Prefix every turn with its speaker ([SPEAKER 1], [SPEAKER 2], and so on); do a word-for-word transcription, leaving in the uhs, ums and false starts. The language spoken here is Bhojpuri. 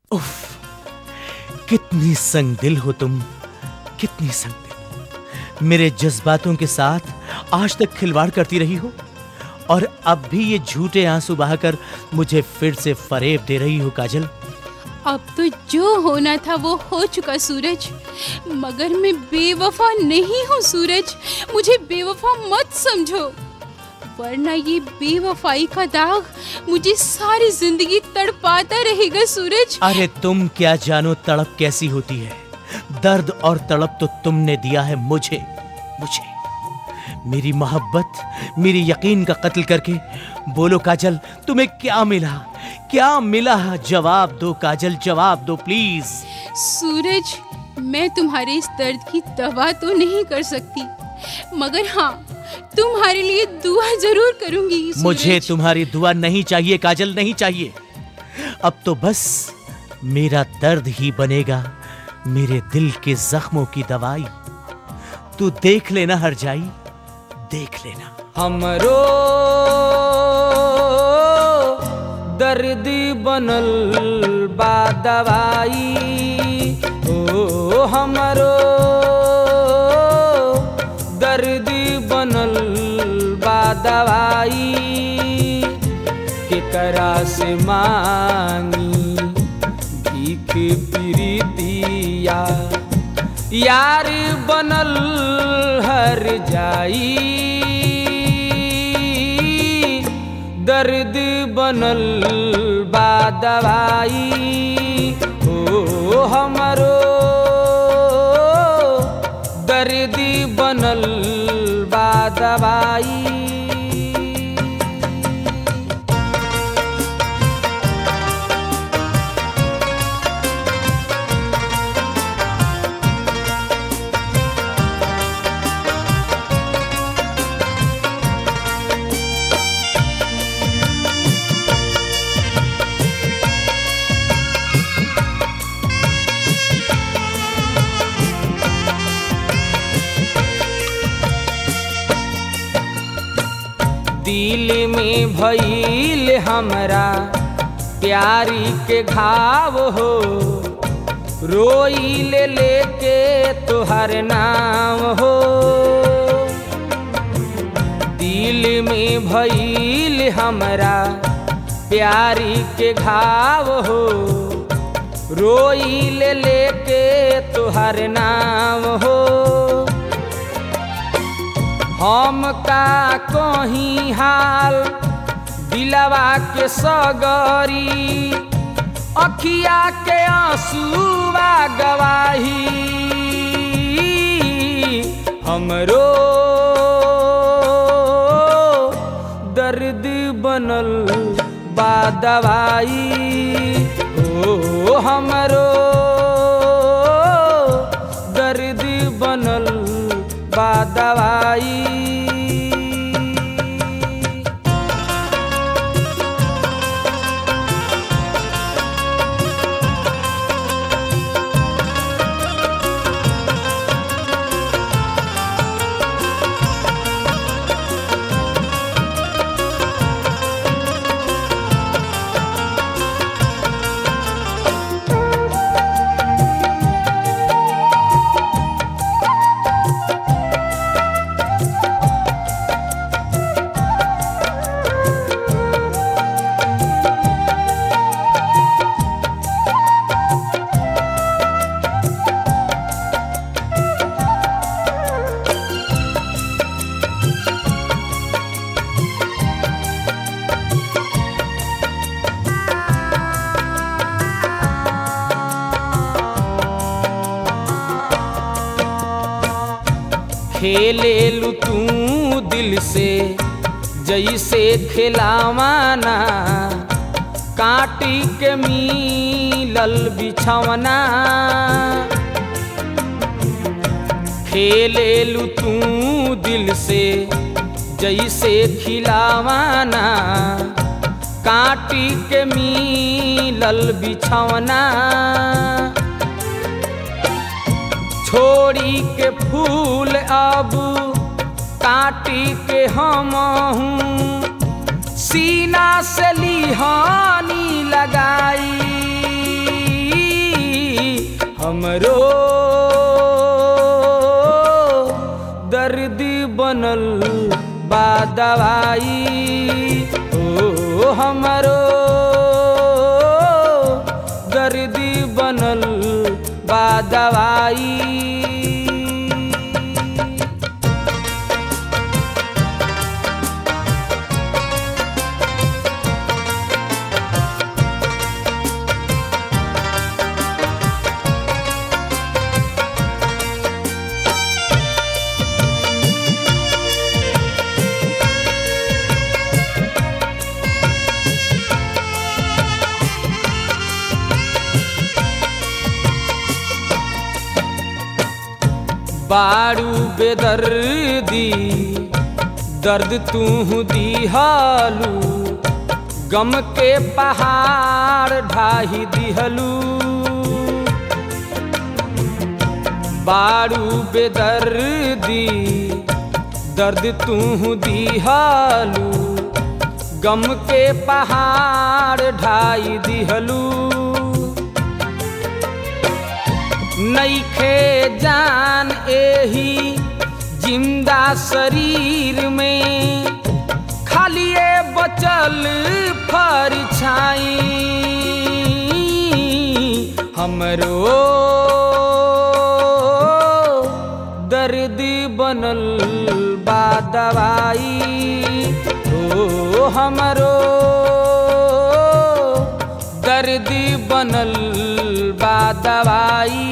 [SPEAKER 1] उफ, कितनी संगदिल हो तुम, कितनी संगदिल। मेरे जज्बातों के साथ आज तक खिलवाड़ करती रही हो और अब भी ये झूठे आंसू बहाकर मुझे फिर से फरेब दे रही हो काजल।
[SPEAKER 2] अब तो जो होना था वो हो चुका सूरज, मगर मैं बेवफा नहीं हूँ सूरज, मुझे बेवफा मत समझो, वरना ये बेवफाई का दाग मुझे सारी जिंदगी तड़पाता रहेगा सूरज।
[SPEAKER 1] अरे तुम क्या जानो तड़प कैसी होती है, दर्द और तड़प तो तुमने दिया है मुझे, मुझे मेरी मोहब्बत, मेरी यकीन का कत्ल करके। बोलो काजल, तुम्हें क्या मिला, क्या मिला? जवाब दो काजल, जवाब दो प्लीज।
[SPEAKER 2] सूरज, मैं तुम्हारे इस दर्द की दवा तो नहीं कर सकती, मगर हाँ, तुम्हारे लिए दुआ जरूर करूंगी सूरज।
[SPEAKER 1] मुझे तुम्हारी दुआ नहीं चाहिए काजल, नहीं चाहिए। अब तो बस मेरा दर्द ही बनेगा मेरे दिल के जख्मों की दवाई। तू देख लेना हर जाई, देख लेना।
[SPEAKER 3] हमरो दर्द बनल बा दवाई, ओ हमरो दर्द बनल बा दवाई, केकरा से मांगी भीख प्रीतिया, यार बनल हर जाई, दर्द बनल बा दवाई, ओ हमरो दर्द बनल बा दवाई। दिल में भइल हमरा प्यारी के घाव हो, रोइल लेके तोहर नाम हो। दिल में भइल हमरा प्यारी के घाव हो, रोइल लेके तोहर नाम हो। हम का कहीं हाल दिलवा के सगरी, अखिया के आंसुआ गवाही, हमरो दर्द बनल बा दवाई, ओ हमरो दर्द बनल बा दवाई। खेले लू तू दिल से जैसे खिलावाना, काटी के मिलल बिछवना। खेले लू तू दिल से जैसे खिलावाना, काटी के मिलल बिछवना। छोड़ी के फूल अब काटी के हम हूँ, सीना से लिहानी लगाई, हमरो दर्द बनल बा दवाई ओ हमरो दर्द बनल बा दवाई। बारू बेदर्दी दर्द तू दिहालू गम के पहाड़ ढाही दिहलू। बारू बेदर्दी दर्द तू दिहालू गम के पहाड़ ढाई दिहलू। नईखे जान एही जिंदा शरीर में खालिए बचल परछाई हमरो दर्द बनल बा दवाई ओ हमरो दर्द बनल बा दवाई।